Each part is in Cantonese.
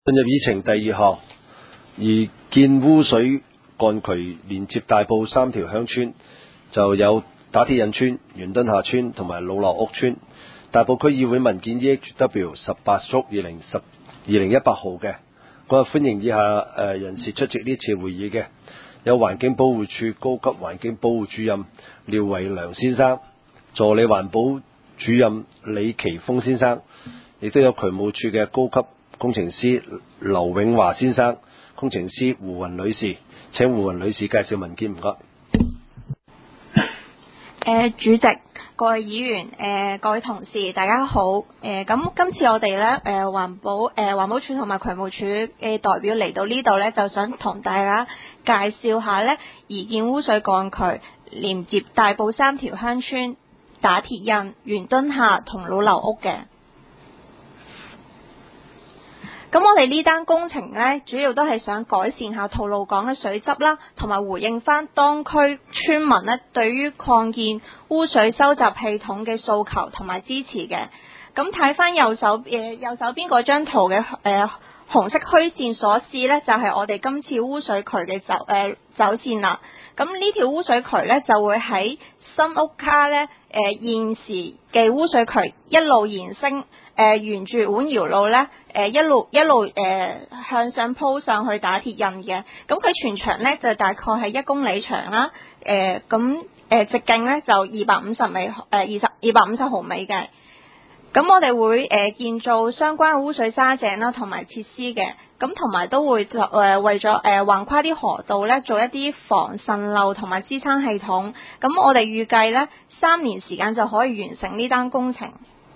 進入議程第二項，而建污水幹渠連接大埔3條鄉村，就有打鐵印村、元墩下村同埋老樓屋村。大埔區議會文件 EHW18/2018 號嘅，我歡迎以下人士出席呢次會議嘅，有環境保護署高級環境保護主任廖維良先生，助理環保主任李奇峰先生，亦都有渠務署嘅高級工程師劉永華先生、工程師胡雲女士。請胡雲女士介紹文件，唔該。 主席、各位議員、各位同事，大家好。咁今次我哋咧，環保署同埋渠務署嘅代表嚟到呢度咧，就想同大家介紹下咧，擬建污水幹渠連接大埔3條鄉村、打鐵印、元墩下同老樓屋嘅。咁我哋呢單工程呢，主要都係想改善下吐露港嘅水質啦，同埋回應翻當區村民呢對於擴建污水收集系統嘅訴求同埋支持嘅。咁睇翻右手邊嗰張圖嘅紅色虛線所示呢，就係我哋今次污水渠嘅走線啦。咁呢條污水渠呢，就會喺新屋卡呢現時嘅污水渠一路延伸。沿住碗窯路咧，一路向上鋪上去打鐵印嘅，咁佢全長咧就大概係1公里長啦，直徑咧就250毫米嘅。咁我哋會建造相關污水沙井啦，同埋設施嘅，咁同埋都會為咗橫跨啲河道咧，做一啲防滲漏同埋支撐系統。咁我哋預計咧3年時間就可以完成呢單工程。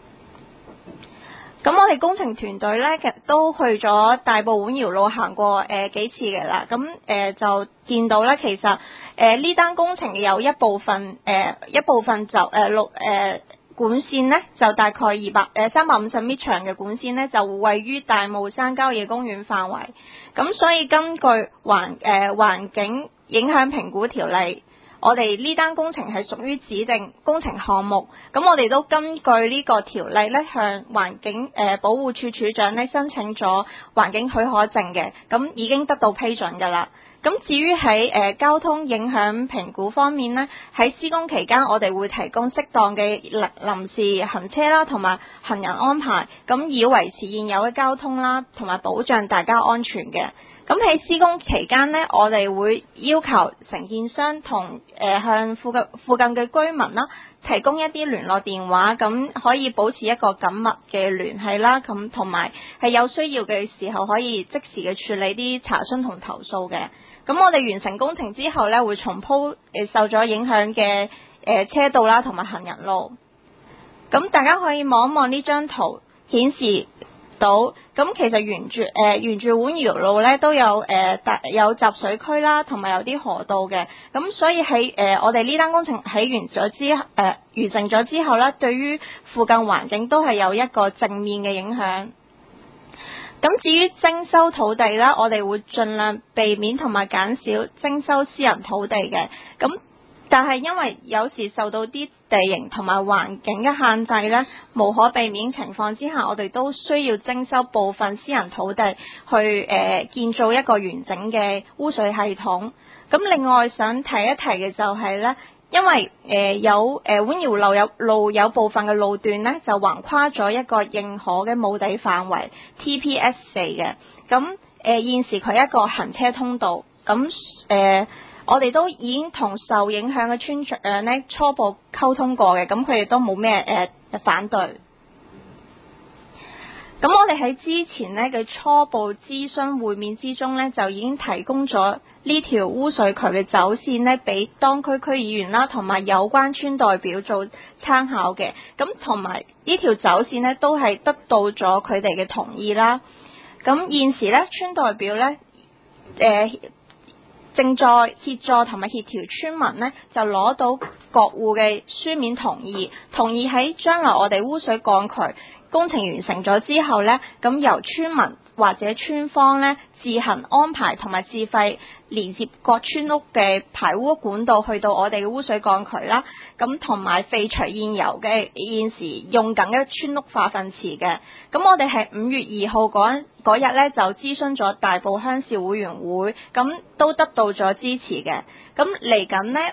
咁我哋工程團隊咧，其實都去咗大埔碗窯路行過幾次嘅啦。咁就見到咧，其實呢單工程有一部分就管線咧，就大概350米長嘅管線咧，就位於大帽山郊野公園範圍。咁所以根據環境影響評估條例，我哋呢單工程係屬於指定工程項目，咁我哋都根據呢個條例咧，向環境保護署署長咧申請咗環境許可證嘅，咁已經得到批准㗎啦。咁至於喺交通影響評估方面呢，喺施工期間我哋會提供適當嘅臨時行車啦，同埋行人安排，咁以維持現有嘅交通啦，同埋保障大家安全嘅。咁喺施工期間呢，我哋會要求承建商同向附近嘅居民啦，提供一啲聯絡電話，咁可以保持一個緊密嘅聯繫啦，咁同埋係有需要嘅時候可以即時嘅處理啲查詢同投訴嘅。咁我哋完成工程之後呢，會重鋪受咗影響嘅車道啦，同埋行人路。咁大家可以望一望呢張圖，顯示到咁其實沿住碗窯路咧都有集水區啦，同埋有啲河道嘅。咁所以喺我哋呢單工程喺完成咗之後咧，對於附近環境都係有一個正面嘅影響。咁至於徵收土地啦，我哋會盡量避免同埋減少徵收私人土地嘅。咁但係因為有時受到啲地形同埋環境嘅限制咧，無可避免情況之下，我哋都需要徵收部分私人土地去建造一個完整嘅污水系統。咁另外想提一提嘅就係咧，因為碗窯路有部分嘅路段咧，就橫跨咗一個認可嘅墓地範圍 TPS4 嘅。咁現時佢係一個行車通道。咁我哋都已經同受影響嘅村長咧初步溝通過嘅，咁佢哋都冇咩反對。咁我哋喺之前咧嘅初步諮詢會面之中咧，就已經提供咗呢條污水渠嘅走線咧，俾當區區議員啦，同埋有關村代表做參考嘅。咁同埋呢條走線咧，都係得到咗佢哋嘅同意啦。咁現時咧，村代表咧正在協助同埋協調村民呢，就攞到各戶嘅書面同意喺將來我哋污水幹渠工程完成咗之後呢，咁由村民或者村坊咧自行安排同埋自費連接各村屋嘅排污管道去到我哋嘅污水降渠啦，咁同埋廢除現有嘅現時用緊嘅村屋化糞池嘅。咁我哋係5月2號嗰日咧就諮詢咗大埔鄉事會員會，咁都得到咗支持嘅。咁嚟緊呢，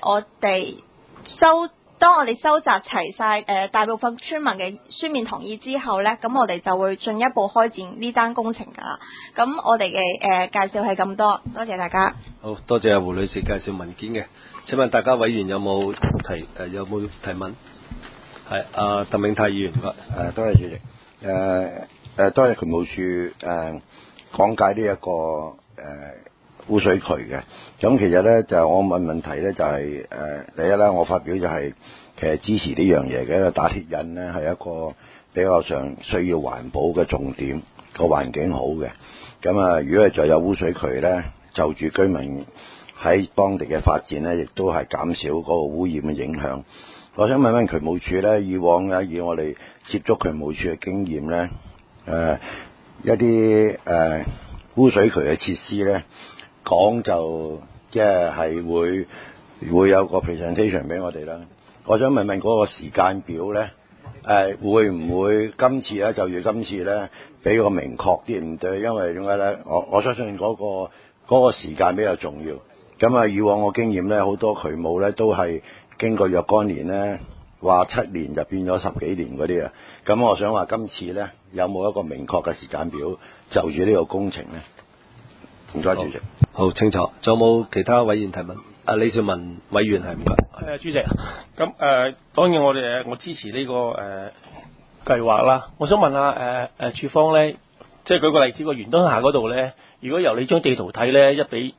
當我哋收集齊晒大部分村民嘅書面同意之後呢，咁我哋就會進一步開展呢單工程噶啦。咁我哋嘅介紹係咁多，多謝大家。 好多謝胡女士介紹文件嘅。請問大家委員有冇提問？係鄧永泰議員， 多謝主席。多謝渠務署講解呢一個污水渠嘅。咁其實咧就我問問題咧就係第一咧，我發表就係其實支持呢樣嘢嘅，因為打鐵印咧係一個比較上需要環保嘅重點，個環境好嘅。咁如果係再有污水渠咧，就住居民喺當地嘅發展咧，亦都係減少嗰個污染嘅影響。我想問問渠務署咧，以往咧以我哋接觸渠務署嘅經驗咧，一啲污水渠嘅設施咧，講就即係會有個 presentation 俾我哋啦。我想問問嗰個時間表咧，會唔會今次咧就要今次咧俾個明確啲唔對？因為點解咧？我相信嗰個時間比較重要。咁以往我經驗咧，好多渠務咧都係經過若干年咧，話7年就變咗10幾年嗰啲啊。咁我想話今次咧有冇一個明確嘅時間表就住呢個工程咧？唔該，主席。 好清楚。仲有冇其他委員提問？李兆文委員係唔該。 主席，咁當然我支持呢個計劃啦。我想問下署方咧，即係舉個例子，個元敦下嗰度咧，如果由你張地圖睇咧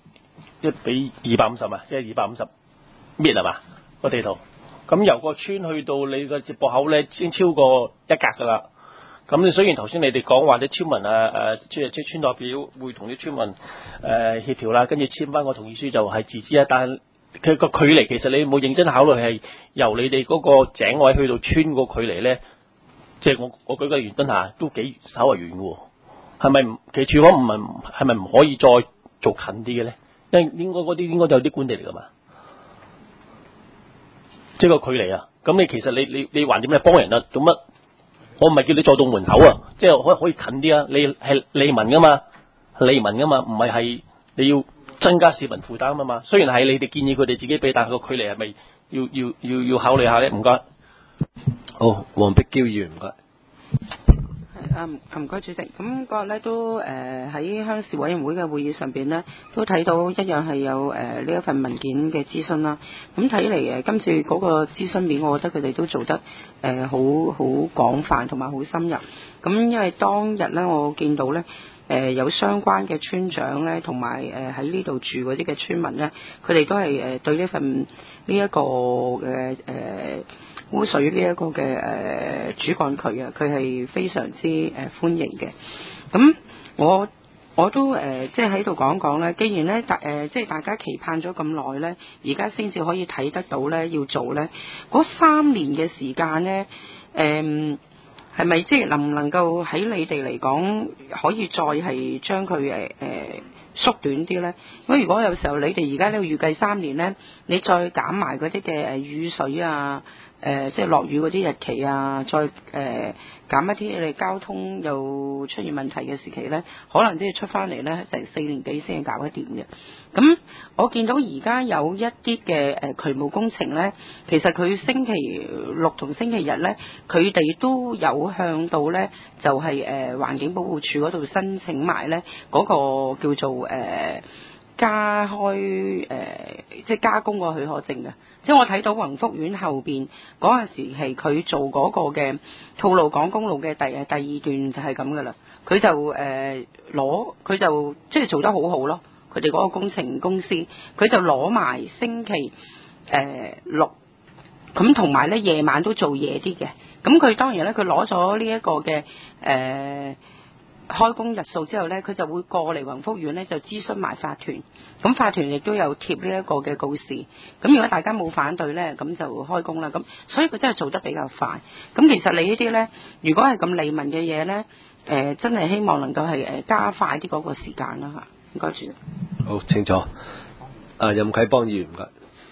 ，1比250啊，即係250米係嘛個地圖？咁由個村去到你個接駁口咧，先超過1格噶啦。咁你雖然頭先你哋講話啲村民即係村代表會同啲村民協調啦，跟住簽翻個同意書就係自知啊，但係佢個距離其實你有冇認真考慮係由你哋嗰個井位去到村個距離咧？即係我舉個元敦下都幾稍為遠喎，係咪？其實署方係咪唔可以再做近啲嘅咧？因為應該嗰啲應該都有啲官地嚟噶嘛，即係個距離啊。咁你其實你還點嚟幫人啊？做乜？我唔係叫你坐到門口啊，即係可以近啲啊！你係利民噶嘛，唔係你要增加市民負擔啊嘛。雖然係你哋建議佢哋自己俾，但係個距離係咪要考慮下咧？唔該。 好，黃碧嬌議員唔該。 唔該主席，咁嗰日咧都喺鄉事委員會嘅會議上邊咧，都睇到一樣係有呢一份文件嘅諮詢啦。咁睇嚟今次嗰個諮詢面，我覺得佢哋都做得好廣泛同埋好深入。咁因為當日咧，我見到咧有相關嘅村長咧，同埋喺呢度住嗰啲嘅村民咧，佢哋都係對呢份呢一個嘅污水呢一個嘅主幹渠啊，佢係非常之歡迎嘅。咁我都即係喺度講講咧，既然咧即係大家期盼咗咁耐咧，而家先至可以睇得到咧，要做咧嗰3年嘅時間咧，係咪即係能唔能夠喺你哋嚟講可以再係將佢縮短啲咧？咁如果有時候你哋而家呢個預計3年咧，你再減埋嗰啲嘅雨水啊，即係落雨嗰啲日期啊，再減一啲你交通又出現問題嘅時期咧，可能即係出翻嚟咧成4年幾先至搞得掂嘅。咁我見到而家有一啲嘅渠務工程咧，其實佢星期6同星期日咧，佢哋都有向到咧，就係環境保護署嗰度申請埋咧嗰個叫做加開即係加工個許可證嘅。即係我睇到宏福苑後邊嗰陣時期佢做嗰個嘅吐露港公路嘅第2段就係咁噶啦，佢就佢就即係做得好好咯。佢哋嗰個工程公司，佢就攞埋星期6，咁同埋咧夜晚都做夜啲嘅。咁佢當然咧，佢攞咗呢一個嘅開工日數之後咧，佢就會過嚟宏福苑咧就諮詢埋法團，咁法團亦都有貼呢一個嘅告示。咁如果大家冇反對咧，咁就開工啦。咁所以佢真係做得比較快。咁其實你呢啲咧，如果係咁利民嘅嘢咧， 真係希望能夠係加快啲嗰個時間啦嚇。唔該主席。 好清楚。任啟邦議員唔該。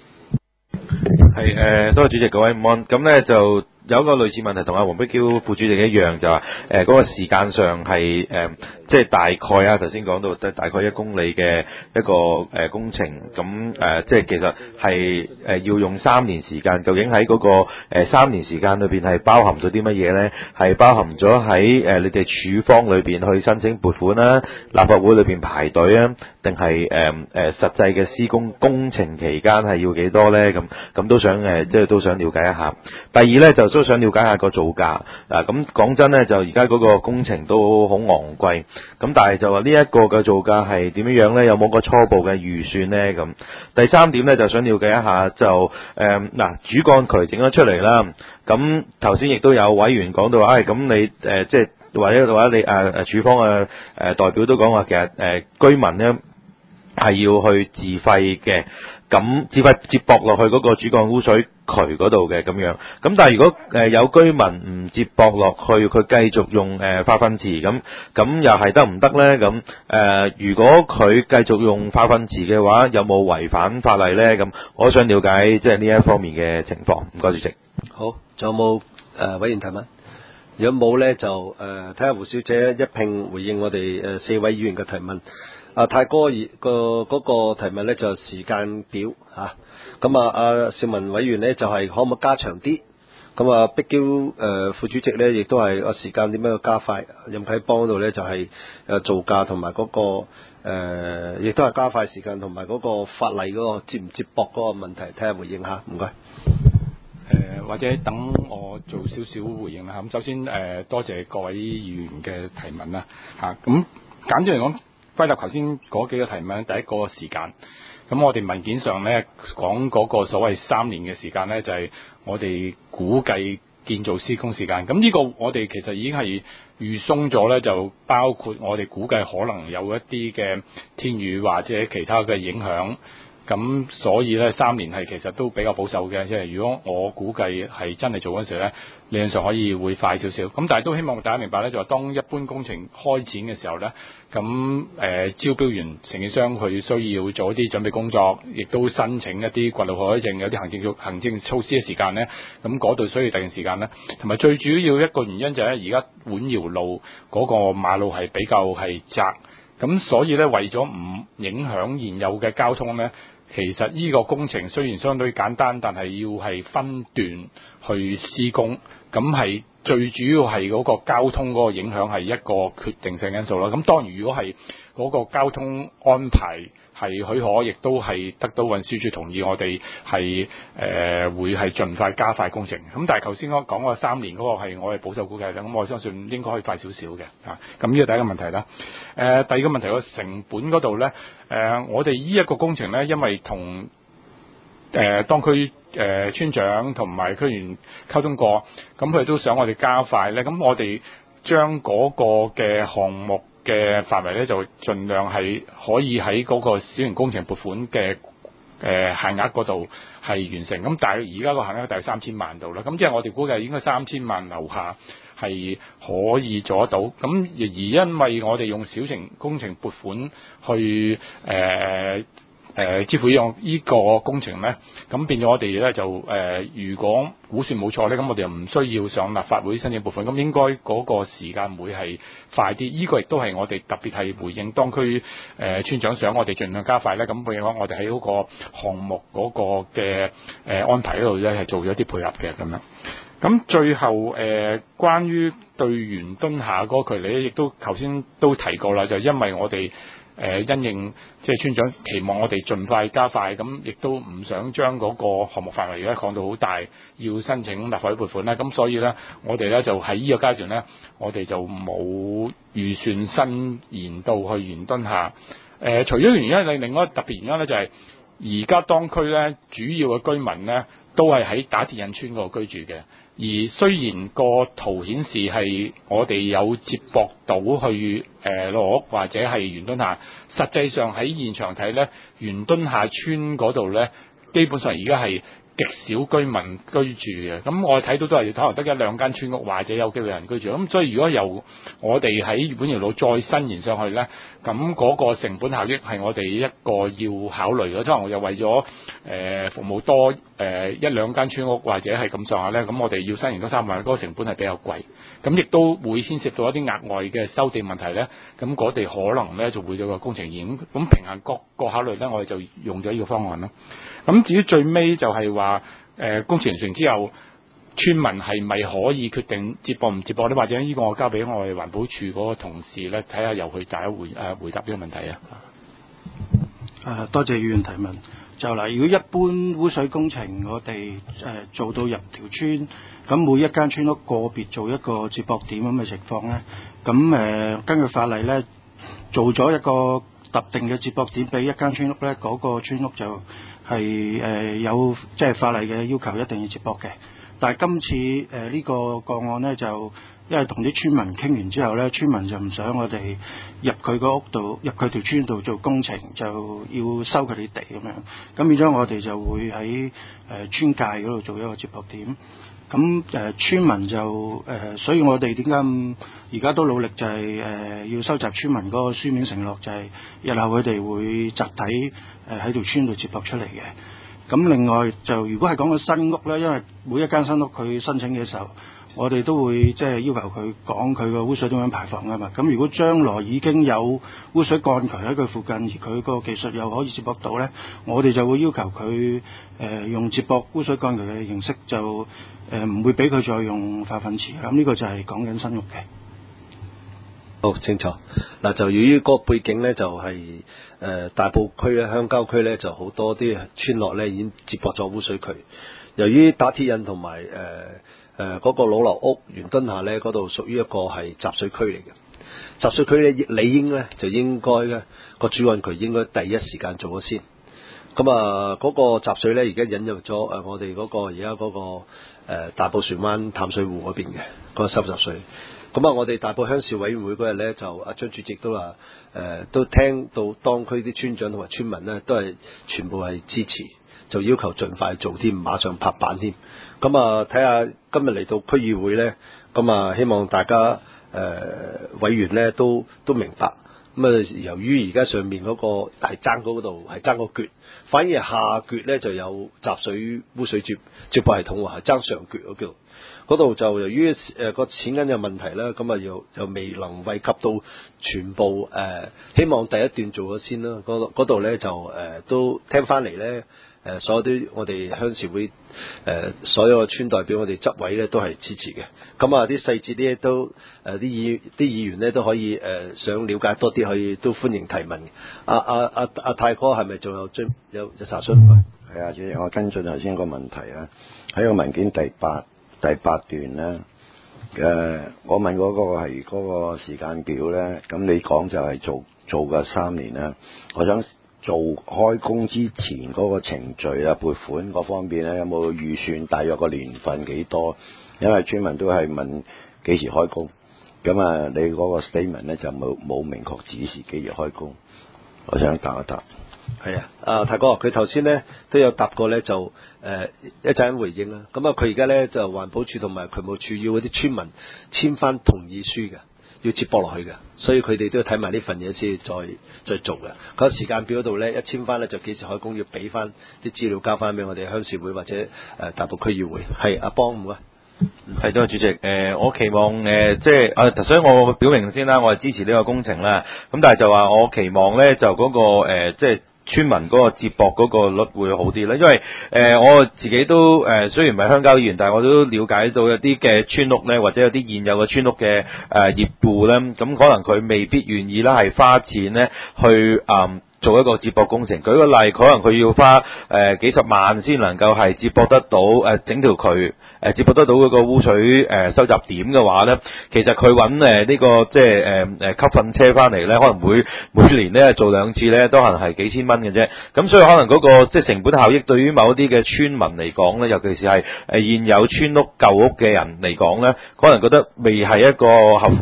係多謝主席，各位午安。咁咧就有一個類似問題，同阿黃碧嬌副主席一樣，就話嗰個時間上係即係大概啊，頭先講到大概1公里嘅一個工程，咁即係其實係要用3年時間，究竟喺嗰個3年時間裏邊係包含咗啲乜嘢咧？係包含咗喺你哋處方裏邊去申請撥款啦，立法會裏邊排隊啊，定係實際嘅施工程期間係要幾多咧？咁都想即係都想了解一下。第二咧就都想了解下個造價。咁講真咧，就而家嗰個工程都好昂貴。咁但係就話呢一個嘅造價係點樣咧？有冇個初步嘅預算咧？咁第三點咧就想了解一下，就主幹渠整咗出嚟啦。咁頭先亦都有委員講到話，咁你即係或者你處方嘅代表都講話，其實居民咧係要去自費嘅，咁自費接駁落去嗰個主幹污水渠嗰度嘅咁樣。咁但係如果有居民唔接駁落去，佢繼續用化糞池，咁又係得唔得咧？咁如果佢繼續用化糞池嘅話，有冇違反法例咧？咁我想了解即係呢一方面嘅情況。唔該主席。 好，仲有冇委員提問？如果冇咧，就睇下胡小姐一併回應我哋4位議員嘅提問。泰哥嗰個提問咧就時間表嚇，咁邵文委員咧就係可唔可以加長啲？咁碧嬌副主席咧亦都係個時間點樣去加快？任啟邦嗰度咧就係造價同埋嗰個亦都係加快時間同埋嗰個法例嗰個接唔接駁嗰個問題，睇下回應下。唔該。 或者等我做少少回應啦。咁首先多謝各位議員嘅提問啦。咁簡單嚟講，歸納頭先嗰幾個提問，第一個時間。咁我哋文件上咧講嗰個所謂3年嘅時間咧，就係我哋估計建造施工時間。咁呢個我哋其實已經係預鬆咗咧，就包括我哋估計可能有一啲嘅天雨或者其他嘅影響。咁所以咧3年係其實都比較保守嘅，即係如果我估計係真係做嗰陣時咧，理論上可以會快少少。咁但係都希望大家明白咧，就係當一般工程開展嘅時候咧，咁招標員承建商佢需要做一啲準備工作，亦都申請一啲掘路許可證，有啲行政措施嘅時間咧，咁嗰度需要特定時間咧。同埋最主要一個原因就係而家碗窯路嗰個馬路係比較係窄，咁所以咧為咗唔影響現有嘅交通咧，其實呢個工程雖然相對簡單，但係要係分段去施工，咁係最主要係嗰個交通嗰個影響係一個決定性因素啦。咁當然如果係嗰個交通安排係許可，亦都係得到運輸署同意，我哋係會係盡快加快工程。咁但係頭先我講個3年嗰個係我哋保守估計嘅，咁我相信應該可以快少少嘅。咁呢個第一個問題啦。第二個問題個成本嗰度咧，我哋呢一個工程咧，因為同當區村長同埋區員溝通過，咁佢哋都想我哋加快咧，咁我哋將嗰個嘅項目嘅範圍咧，就盡量係可以喺嗰個小型工程撥款嘅限額嗰度係完成。咁但係而家個限額大概3000萬度啦，咁即係我哋估計應該3000萬樓下係可以做得到。咁而因為我哋用小型工程撥款去支付呢個工程咧，咁變咗我哋咧就如果估算冇錯咧，咁我哋又唔需要上立法會申請撥款，咁應該嗰個時間會係快啲。呢個亦都係我哋特別係回應當區村長想我哋盡量加快咧，咁譬如講我哋喺嗰個項目嗰個嘅安排嗰度咧係做咗啲配合嘅咁樣。咁最後關於對圓墩下嗰個距離咧，亦都頭先都提過啦，就因為我哋因應即係村長期望我哋盡快加快，咁亦都唔想將嗰個項目範圍而家講到好大，要申請立法會撥款啦。咁所以咧，我哋咧就喺呢個階段咧，我哋就冇預算伸延到去圓墩下。除咗原因，另外一個特別原因咧就係而家當區咧主要嘅居民咧都係喺打鐵印村嗰度居住嘅。而雖然個圖顯示係我哋有接駁到去落屋或者係圓墩下，實際上喺現場睇咧，圓墩下村嗰度咧，基本上而家係極少居民居住嘅。咁我哋睇到都係可能得一兩間村屋或者有幾個人居住。咁所以如果由我哋喺月本橋路再伸延上去咧，咁嗰個成本效益係我哋一個要考慮嘅。可能我又為咗服務多一兩間村屋或者係咁上下咧，咁我哋要伸延多3萬，嗰個成本係比較貴。咁亦都會牽涉到一啲額外嘅收地問題咧。咁嗰地可能咧就會有個工程延誤。咁平衡各個考慮咧，我哋就用咗呢個方案啦。咁至於最尾就係話工程完成之後，村民係咪可以決定接駁唔接駁咧？或者呢個我交俾我哋環保署嗰個同事咧，睇下由佢大家回答呢個問題啊。 多謝議員提問。就嗱，如果一般污水工程，我哋做到入條村，咁每一間村屋個別做一個接駁點咁嘅情況咧，咁根據法例咧，做咗一個特定嘅接駁點俾一間村屋咧，嗰個村屋就係有即係法例嘅要求，一定要接駁嘅。但係今次呢個個案咧，就因為同啲村民傾完之後咧，村民就唔想我哋入佢個屋度、入佢條村度做工程，就要收佢哋地咁樣。咁變咗我哋就會喺村界嗰度做一個接駁點。咁村民就所以我哋點解而家都努力就係要收集村民嗰個書面承諾，就係日後佢哋會集體喺條村度接駁出嚟嘅。咁另外就如果係講個新屋咧，因為每一間新屋佢申請嘅時候，我哋都會即係要求佢講佢個污水點樣排放㗎嘛。咁如果將來已經有污水幹渠喺佢附近，而佢個技術又可以接駁到咧，我哋就會要求佢用接駁污水幹渠嘅形式，就唔會俾佢再用化糞池。咁呢個就係講緊新屋嘅。 好清楚。嗱，就由於嗰個背景咧，就係大埔區咧、鄉郊區咧，就好多啲村落咧已經接駁咗污水渠。由於打鐵印同埋嗰個老樓屋圓墩下咧，嗰度屬於一個係集水區嚟嘅。集水區咧，理應咧就應該咧個主幹渠應該第一時間做咗先。咁嗰個集水咧，而家引入咗我哋嗰個而家嗰個大埔船灣淡水湖嗰邊嘅嗰個收集水。咁我哋大埔鄉事委員會嗰日咧，就阿張主席都話都聽到當區啲村長同埋村民咧，都係全部係支持，就要求盡快做添，馬上拍板添。咁睇下今日嚟到區議會咧，咁希望大家委員咧都明白。咁由於而家上面嗰個係爭嗰度係爭個橛，反而下橛咧就有集水污水接駁系統喎，係爭上橛嗰度就由於個錢銀有問題啦，咁又未能惠及到全部希望第一段做咗先啦。嗰度咧就都聽翻嚟咧。所有啲我哋鄉事會所有嘅村代表，我哋執委咧都係支持嘅。咁啲細節啲都啲議員咧都可以想了解多啲，可以都歡迎提問。阿泰哥係咪仲有查詢？ 係啊，主席，我跟進頭先個問題啊。喺個文件第八段咧，我問嗰個係嗰個時間表咧，咁你講就係做嘅3年啦。我想做開工之前嗰個程序啊、撥款嗰方面咧，有冇預算大約個年份幾多？因為村民都係問幾時開工，咁你嗰個 statement 咧就冇明確指示幾時開工。我想答一答。 係啊，泰哥佢頭先咧都有答過咧，就一陣回應啦。咁佢而家咧就環保署同埋渠務署要嗰啲村民簽翻同意書嘅。要接駁落去嘅，所以佢哋都要睇埋呢份嘢先再做嘅。嗰個時間表嗰度咧，一簽翻咧就幾時開工，要俾翻啲資料交翻俾我哋鄉事會或者大埔區議會。係阿邦唔該。 係多謝主席。我期望即係所以我表明先啦，我係支持呢個工程啦。咁但係就話我期望咧就嗰個即係村民嗰個接駁嗰個率會好啲咧，因為我自己都雖然唔係鄉郊議員，但係我都了解到有啲嘅村屋咧，或者有啲現有嘅村屋嘅業戶咧，咁可能佢未必願意啦，係花錢咧去做一個接駁工程。舉個例，可能佢要花幾十萬先能夠係接駁得到整條渠接駁得到嗰個污水收集點嘅話咧，其實佢揾呢個即係吸糞車翻嚟咧，可能會每年咧做2次咧，都可能係幾千蚊嘅啫。咁所以可能嗰個即係成本效益對於某一啲嘅村民嚟講咧，尤其是係現有村屋舊屋嘅人嚟講咧，可能覺得未係一個合乎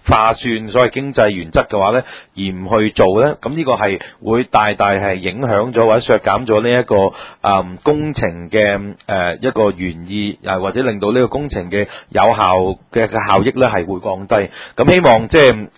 化算所謂經濟原則嘅話咧，而唔去做咧，咁呢個係會大大係影響咗或者削減咗呢一個工程嘅一個原意，或者令到呢個工程嘅有效嘅效益咧係會降低。咁希望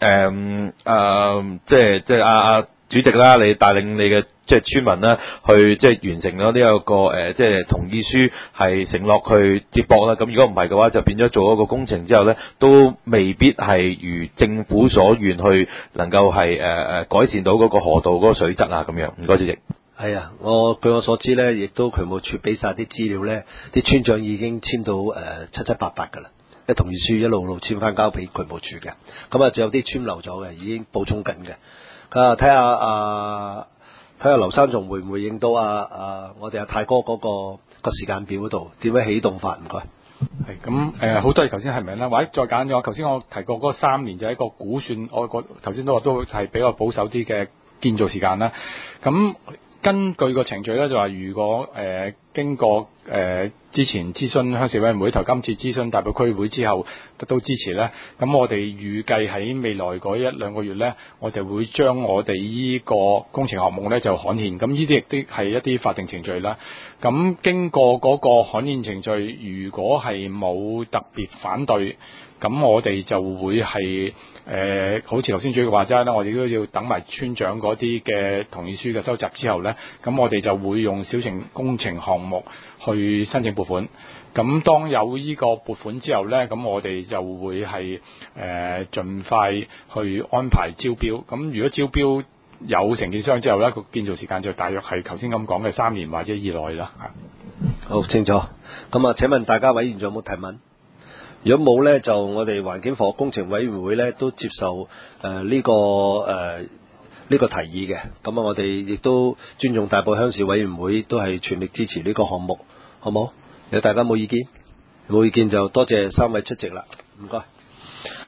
即係主席啦，你帶領你嘅即係村民啦，去即係完成咗呢一個即係同意書，係承諾去接駁啦。咁如果唔係嘅話，就變咗做一個工程之後咧，都未必係如政府所願去能夠係改善到嗰個河道嗰個水質啊咁樣。唔該，主席。 係啊，據我所知咧，亦都渠務處俾晒啲資料咧，啲村長已經簽到七七八八㗎啦。啲同意書一路簽翻交俾渠務處嘅，咁啊仲有啲簽漏咗嘅，已經補充緊嘅。睇下劉生仲會唔會應到我哋阿泰哥嗰個時間表嗰度點樣起動法？唔該。 係咁好多謝頭先係咪啦？或者再揀咗頭先我提過嗰3年就係一個估算，我頭先都話都係比較保守啲嘅建造時間啦。咁根據個程序咧，就話如果經過之前諮詢鄉事委員會同今次諮詢大埔區會之後得到支持咧，咁我哋預計喺未來嗰1-2個月咧，我哋會將我哋依個工程項目咧就刊憲。咁呢啲亦都係一啲法定程序啦。咁經過嗰個刊憲程序，如果係冇特別反對，咁我哋就會係好似頭先主席話齋啦，我哋都要等埋村長嗰啲嘅同意書嘅收集之後咧，咁我哋就會用小型工程項目去申請撥款。咁當有呢個撥款之後咧，咁我哋就會係盡快去安排招標。咁如果招標有承建商之後咧，個建造時間就大約係頭先咁講嘅3年或者以內啦。 好清楚。咁啊，請問大家委員仲有冇提問？如果冇咧，就我哋環境房屋工程委員會咧都接受呢個提議嘅。咁啊，我哋亦都尊重大埔鄉事委員會都係全力支持呢個項目，好冇？如果大家冇意見，冇意見就多謝3位出席啦，唔該。